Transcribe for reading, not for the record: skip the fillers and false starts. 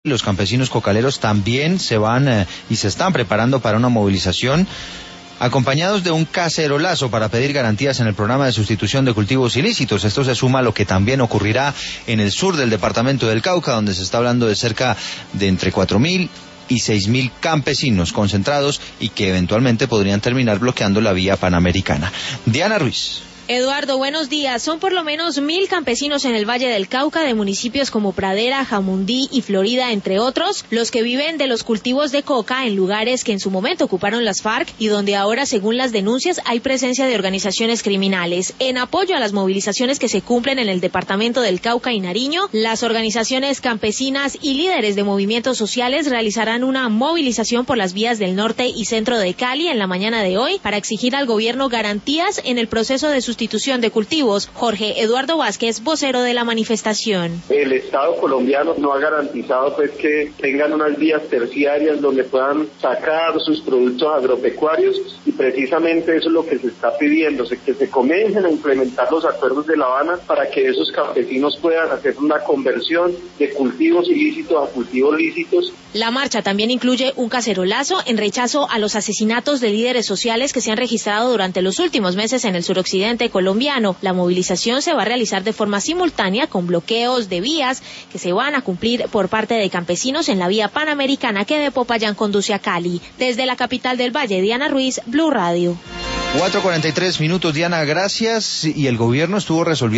Los campesinos cocaleros también se van y se están preparando para una movilización, acompañados de un cacerolazo para pedir garantías en el programa de sustitución de cultivos ilícitos. Esto se suma a lo que también ocurrirá en el sur del departamento del Cauca, donde se está hablando de cerca de entre 4.000 y 6.000 campesinos concentrados y que eventualmente podrían terminar bloqueando la vía panamericana. Diana Ruiz. Eduardo, buenos días. Son por lo menos 1.000 campesinos en el Valle del Cauca, de municipios como Pradera, Jamundí y Florida, entre otros, los que viven de los cultivos de coca en lugares que en su momento ocuparon las FARC y donde ahora, según las denuncias, hay presencia de organizaciones criminales. En apoyo a las movilizaciones que se cumplen en el departamento del Cauca y Nariño, las organizaciones campesinas y líderes de movimientos sociales realizarán una movilización por las vías del norte y centro de Cali en la mañana de hoy para exigir al gobierno garantías en el proceso de sustitución de cultivos. Jorge Eduardo Vázquez, vocero de la manifestación. El Estado colombiano no ha garantizado que tengan unas vías terciarias donde puedan sacar sus productos agropecuarios, y precisamente eso es lo que se está pidiendo, que se comiencen a implementar los acuerdos de La Habana para que esos campesinos puedan hacer una conversión de cultivos ilícitos a cultivos lícitos. La marcha también incluye un cacerolazo en rechazo a los asesinatos de líderes sociales que se han registrado durante los últimos meses en el suroccidente colombiano. La movilización se va a realizar de forma simultánea con bloqueos de vías que se van a cumplir por parte de campesinos en la vía panamericana que de Popayán conduce a Cali. Desde la capital del Valle, Diana Ruiz, Blue Radio. 4:43 minutos, Diana, gracias. Y el gobierno estuvo resolviendo